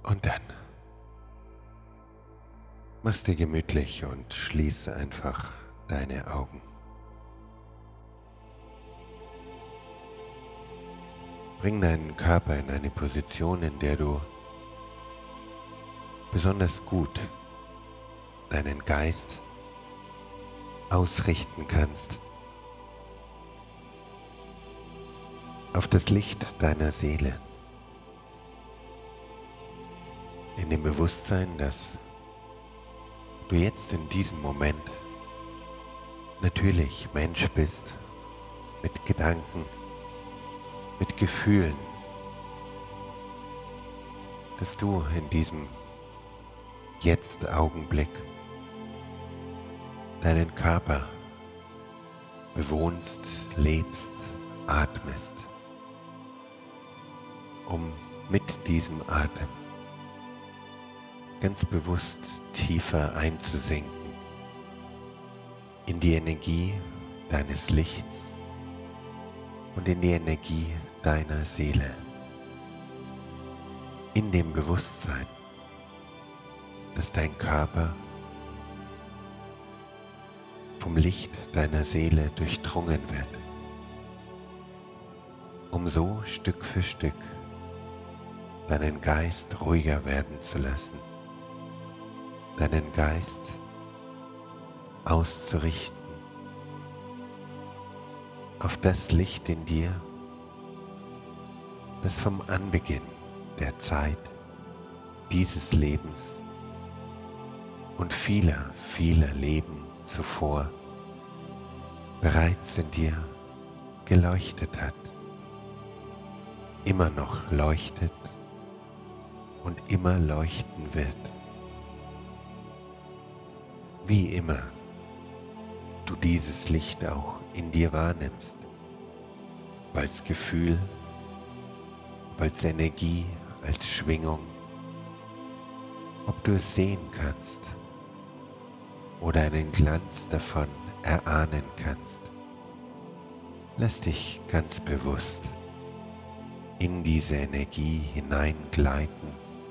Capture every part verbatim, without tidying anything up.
Und dann mach's dir gemütlich und schließe einfach deine Augen. Bring deinen Körper in eine Position, in der du besonders gut deinen Geist ausrichten kannst auf das Licht deiner Seele. In dem Bewusstsein, dass du jetzt in diesem Moment natürlich Mensch bist, mit Gedanken, mit Gefühlen, dass du in diesem Jetzt-Augenblick deinen Körper bewohnst, lebst, atmest, um mit diesem Atem ganz bewusst tiefer einzusinken in die Energie deines Lichts und in die Energie deiner Seele. In dem Bewusstsein, dass dein Körper vom Licht deiner Seele durchdrungen wird, um so Stück für Stück deinen Geist ruhiger werden zu lassen, deinen Geist auszurichten auf das Licht in dir, das vom Anbeginn der Zeit dieses Lebens und vieler, vieler Leben zuvor bereits in dir geleuchtet hat, immer noch leuchtet und immer leuchten wird. Wie immer du dieses Licht auch in dir wahrnimmst, als Gefühl, als Energie, als Schwingung, ob du es sehen kannst oder einen Glanz davon erahnen kannst. Lass dich ganz bewusst in diese Energie hineingleiten,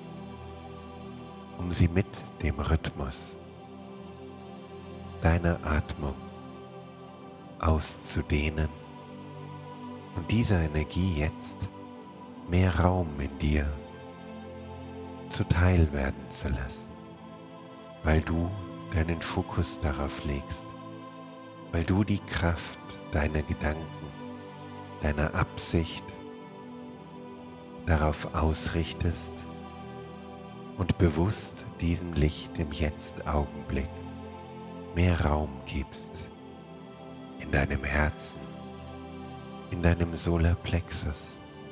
um sie mit dem Rhythmus deiner Atmung auszudehnen und dieser Energie jetzt mehr Raum in dir zuteil werden zu lassen, weil du deinen Fokus darauf legst, weil du die Kraft deiner Gedanken, deiner Absicht darauf ausrichtest und bewusst diesem Licht im Jetzt-Augenblick mehr Raum gibst in deinem Herzen, in deinem Solarplexus,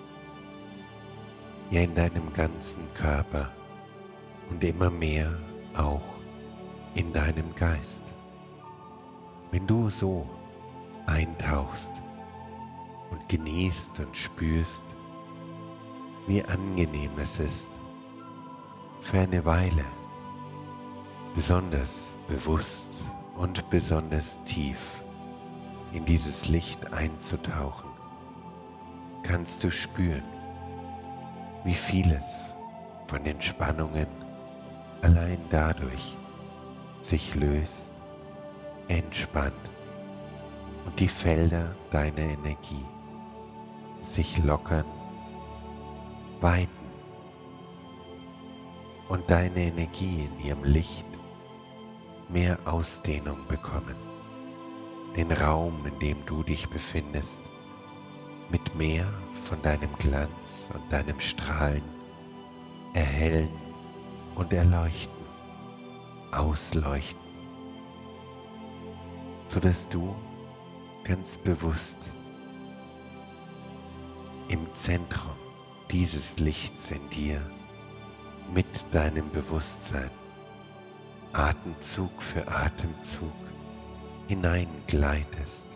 ja in deinem ganzen Körper und immer mehr auch in deinem Geist. Wenn du so eintauchst und genießt und spürst, wie angenehm es ist, für eine Weile besonders bewusst und besonders tief in dieses Licht einzutauchen, kannst du spüren, wie vieles von den Spannungen allein dadurch sich löst, entspannt und die Felder deiner Energie sich lockern, weiten und deine Energie in ihrem Licht mehr Ausdehnung bekommen, den Raum, in dem du dich befindest, mit mehr von deinem Glanz und deinem Strahlen erhellen und erleuchten, ausleuchten, sodass du ganz bewusst im Zentrum dieses Lichts in dir mit deinem Bewusstsein Atemzug für Atemzug hineingleitest.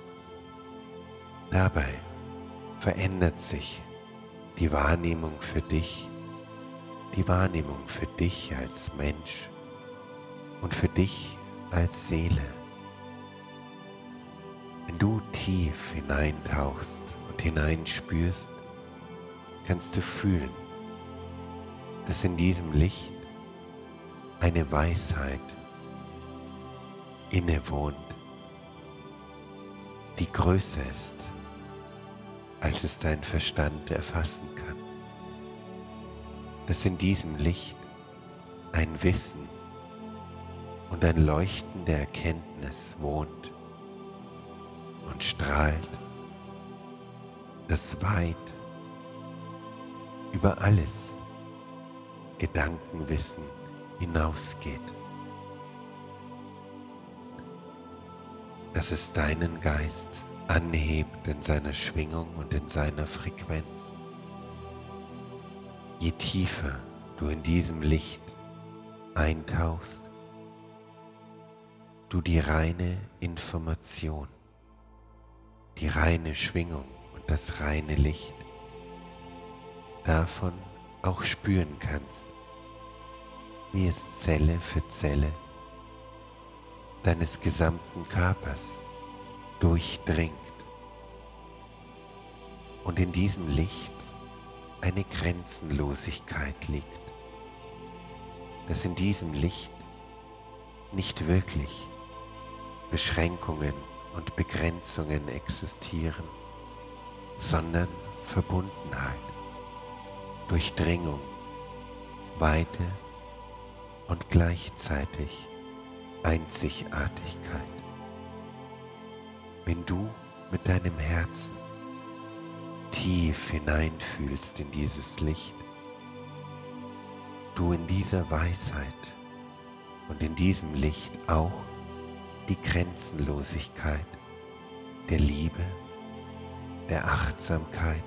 Dabei verändert sich die Wahrnehmung für dich, die Wahrnehmung für dich als Mensch und für dich als Seele. Wenn du tief hineintauchst und hineinspürst, kannst du fühlen, dass in diesem Licht eine Weisheit innewohnt, die größer ist, als es dein Verstand erfassen kann. Dass in diesem Licht ein Wissen und ein Leuchten der Erkenntnis wohnt und strahlt, das weit über alles Gedankenwissen hinausgeht. Dass es deinen Geist anhebt in seiner Schwingung und in seiner Frequenz. Je tiefer du in diesem Licht eintauchst, du die reine Information, die reine Schwingung und das reine Licht davon auch spüren kannst, wie es Zelle für Zelle deines gesamten Körpers durchdringt und in diesem Licht eine Grenzenlosigkeit liegt, dass in diesem Licht nicht wirklich Beschränkungen und Begrenzungen existieren, sondern Verbundenheit, Durchdringung, Weite und gleichzeitig Einzigartigkeit. Wenn du mit deinem Herzen tief hineinfühlst in dieses Licht, du in dieser Weisheit und in diesem Licht auch die Grenzenlosigkeit der Liebe, der Achtsamkeit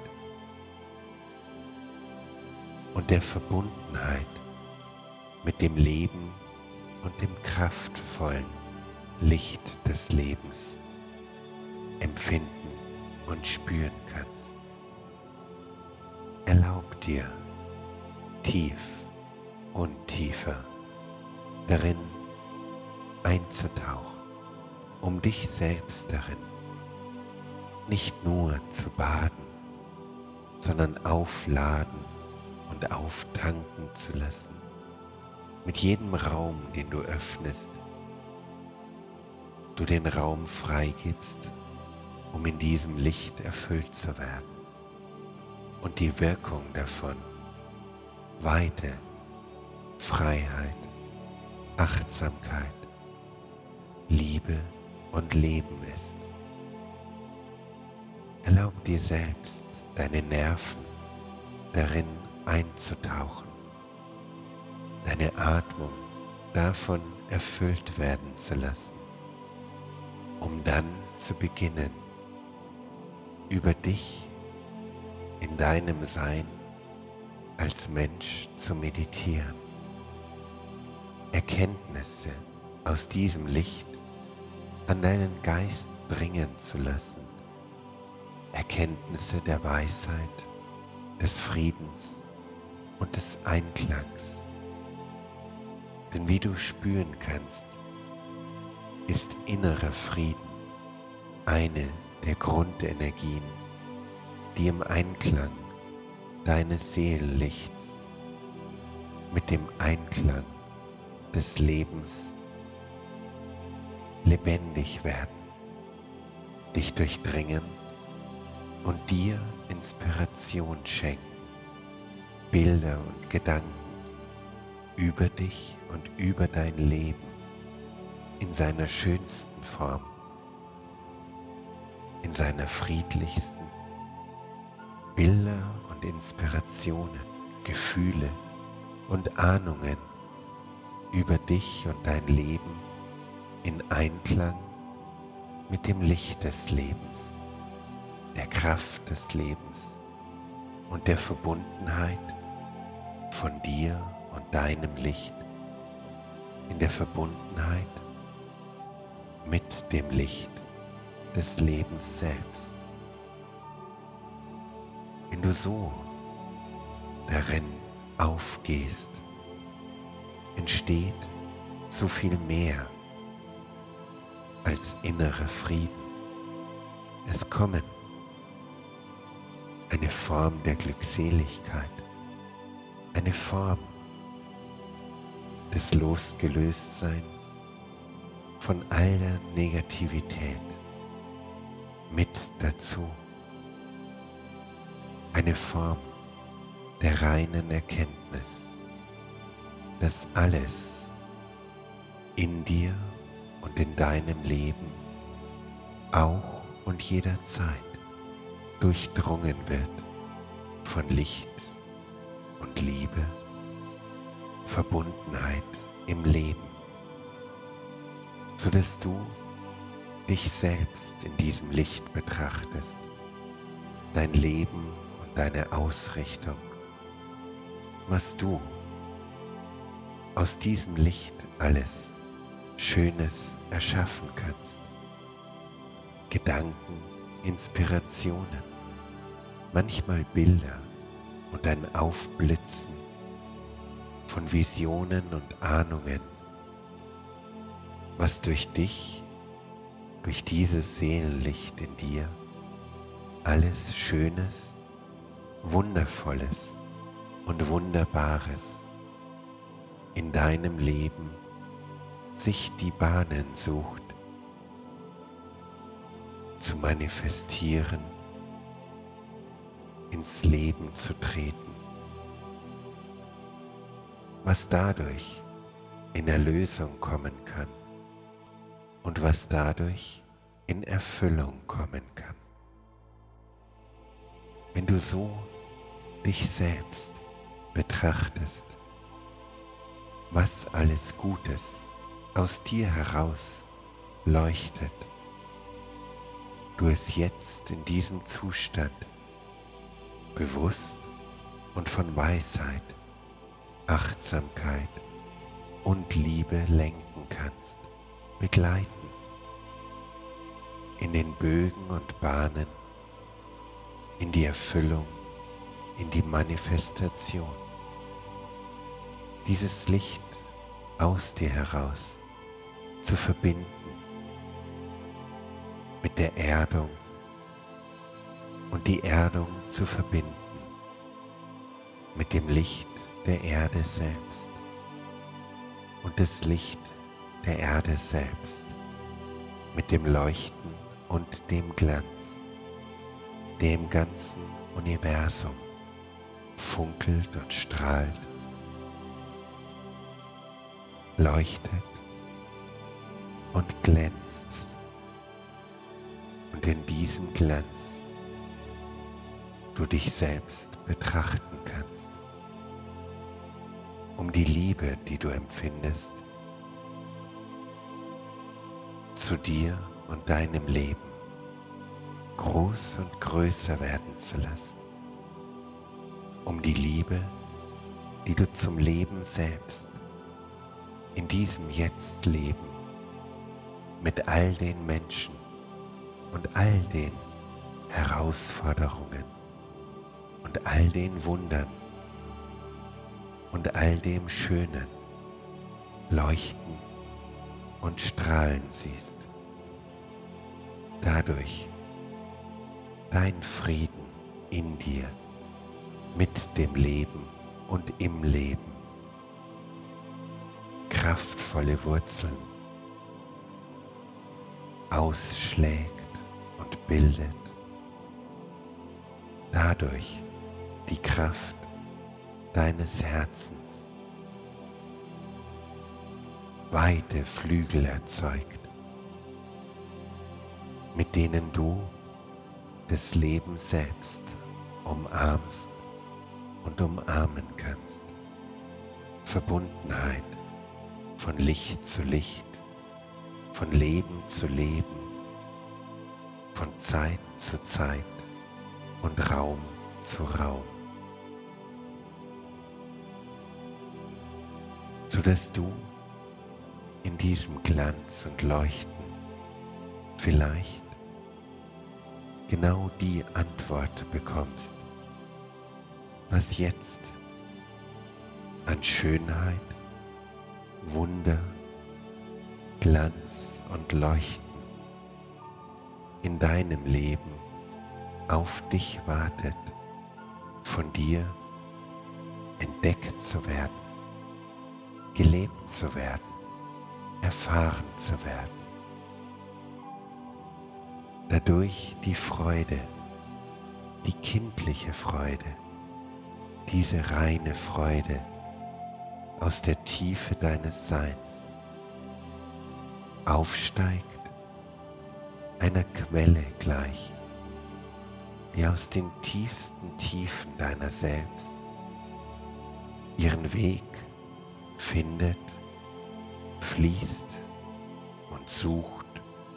und der Verbundenheit mit dem Leben und dem kraftvollen Licht des Lebens empfinden und spüren kannst. Erlaub dir, tief und tiefer darin einzutauchen, um dich selbst darin nicht nur zu baden, sondern aufladen und auftanken zu lassen. Mit jedem Raum, den du öffnest, du den Raum freigibst, um in diesem Licht erfüllt zu werden und die Wirkung davon Weite, Freiheit, Achtsamkeit, Liebe und Leben ist. Erlaub dir selbst, deine Nerven darin einzutauchen, deine Atmung davon erfüllt werden zu lassen, um dann zu beginnen, über dich in deinem Sein als Mensch zu meditieren, Erkenntnisse aus diesem Licht an deinen Geist dringen zu lassen, Erkenntnisse der Weisheit, des Friedens und des Einklangs. Denn wie du spüren kannst, ist innerer Frieden eine der Grundenergien, die im Einklang deines Seelenlichts mit dem Einklang des Lebens lebendig werden, dich durchdringen und dir Inspiration schenken, Bilder und Gedanken über dich und über dein Leben in seiner schönsten Form, in seiner friedlichsten, Bilder und Inspirationen, Gefühle und Ahnungen über dich und dein Leben in Einklang mit dem Licht des Lebens, der Kraft des Lebens und der Verbundenheit von dir und deinem Licht, in der Verbundenheit mit dem Licht des Lebens selbst. Wenn du so darin aufgehst, entsteht so viel mehr als innerer Frieden. Es kommen eine Form der Glückseligkeit, eine Form des Losgelöstseins von all der Negativität mit dazu. Eine Form der reinen Erkenntnis, dass alles in dir und in deinem Leben auch und jederzeit durchdrungen wird von Licht und Liebe, Verbundenheit im Leben, sodass du dich selbst in diesem Licht betrachtest, dein Leben und deine Ausrichtung, was du aus diesem Licht alles Schönes erschaffen kannst. Gedanken, Inspirationen, manchmal Bilder und ein Aufblitzen von Visionen und Ahnungen, was durch dich, durch dieses Seelenlicht in dir, alles Schönes, Wundervolles und Wunderbares in deinem Leben sich die Bahnen sucht, zu manifestieren, ins Leben zu treten, was dadurch in Erlösung kommen kann und was dadurch in Erfüllung kommen kann. Wenn du so dich selbst betrachtest, was alles Gutes aus dir heraus leuchtet, du es jetzt in diesem Zustand bewusst und von Weisheit, Achtsamkeit und Liebe lenken kannst, begleiten in den Bögen und Bahnen, in die Erfüllung, in die Manifestation. Dieses Licht aus dir heraus zu verbinden mit der Erdung und die Erdung zu verbinden mit dem Licht der Erde selbst und das Licht der Erde selbst mit dem Leuchten und dem Glanz, der im ganzen Universum funkelt und strahlt, leuchtet und glänzt. Und in diesem Glanz du dich selbst betrachten kannst, um die Liebe, die du empfindest, zu dir und deinem Leben groß und größer werden zu lassen, um die Liebe, die du zum Leben selbst in diesem Jetzt-Leben mit all den Menschen und all den Herausforderungen und all den Wundern und all dem Schönen leuchten und strahlen siehst. Dadurch dein Frieden in dir, mit dem Leben und im Leben, kraftvolle Wurzeln ausschlägt und bildet, dadurch die Kraft deines Herzens weite Flügel erzeugt, mit denen du das Leben selbst umarmst und umarmen kannst. Verbundenheit von Licht zu Licht, von Leben zu Leben, von Zeit zu Zeit und Raum zu Raum, sodass du in diesem Glanz und Leuchten vielleicht genau die Antwort bekommst, was jetzt an Schönheit, Wunder, Glanz und Leuchten in deinem Leben auf dich wartet, von dir entdeckt zu werden, gelebt zu werden, erfahren zu werden. Dadurch die Freude, die kindliche Freude, diese reine Freude aus der Tiefe deines Seins aufsteigt, einer Quelle gleich, die aus den tiefsten Tiefen deiner selbst ihren Weg findet, fließt und sucht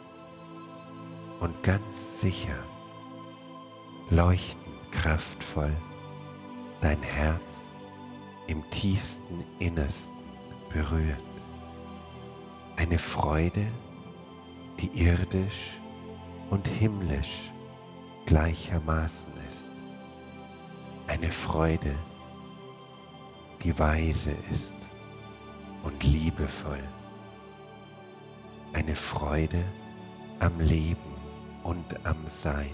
und ganz sicher, leuchtend kraftvoll dein Herz im tiefsten Innersten berührt. Eine Freude, die irdisch und himmlisch gleichermaßen ist. Eine Freude, die weise ist und liebevoll. Eine Freude am Leben und am Sein.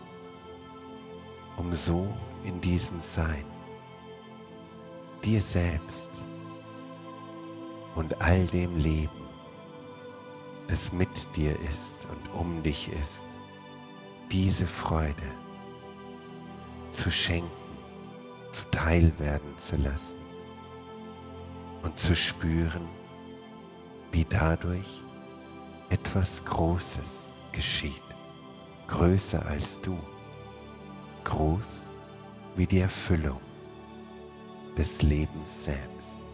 Um so in diesem Sein, dir selbst und all dem Leben, das mit dir ist und um dich ist, diese Freude zu schenken, zuteil werden zu lassen und zu spüren, wie dadurch etwas Großes geschieht, größer als du, groß wie die Erfüllung des Lebens selbst,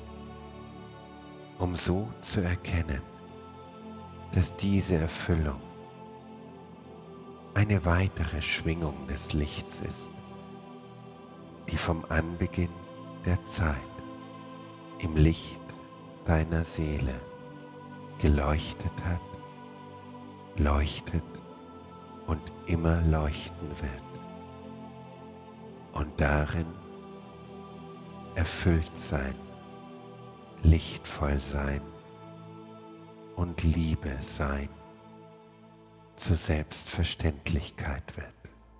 um so zu erkennen, dass diese Erfüllung eine weitere Schwingung des Lichts ist, die vom Anbeginn der Zeit im Licht deiner Seele geleuchtet hat, leuchtet und immer leuchten wird und darin erfüllt sein, lichtvoll sein und Liebe sein zur Selbstverständlichkeit wird.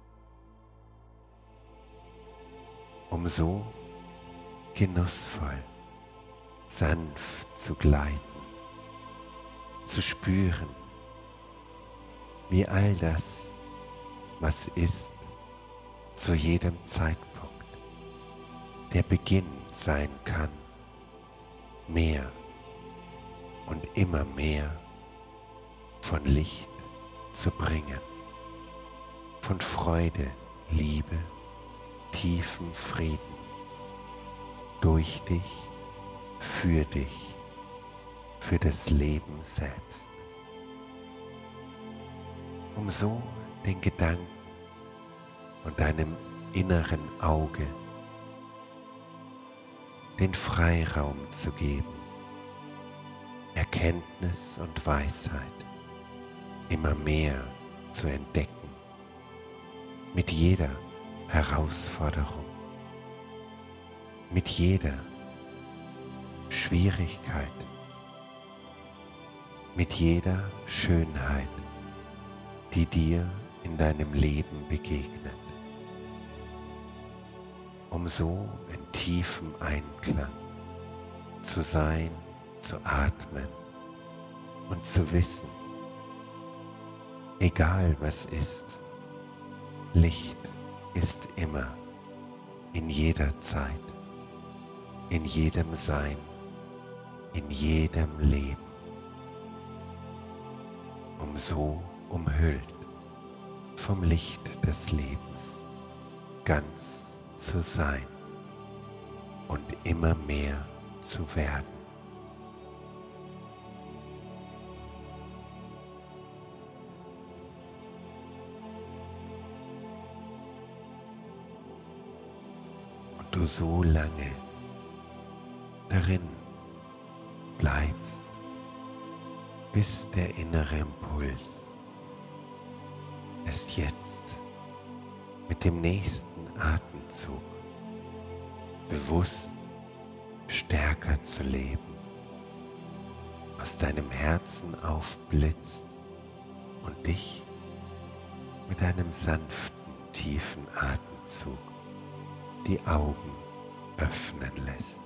Um so genussvoll, sanft zu gleiten, zu spüren, wie all das, was ist, zu jedem Zeitpunkt der Beginn sein kann, mehr und immer mehr von Licht zu bringen, von Freude, Liebe, tiefem Frieden, durch dich, für dich, für das Leben selbst. Um so den Gedanken und deinem inneren Auge den Freiraum zu geben, Erkenntnis und Weisheit immer mehr zu entdecken, mit jeder Herausforderung, mit jeder Schwierigkeit, mit jeder Schönheit, die dir in deinem Leben begegnet, um so in tiefem Einklang zu sein, zu atmen und zu wissen, egal was ist, Licht ist immer, in jeder Zeit, in jedem Sein, in jedem Leben, um so umhüllt vom Licht des Lebens ganz zu sein und immer mehr zu werden. Und du so lange darin bleibst, bis der innere Impuls es jetzt mit dem nächsten Atemzug bewusst stärker zu leben, aus deinem Herzen aufblitzt und dich mit einem sanften, tiefen Atemzug die Augen öffnen lässt.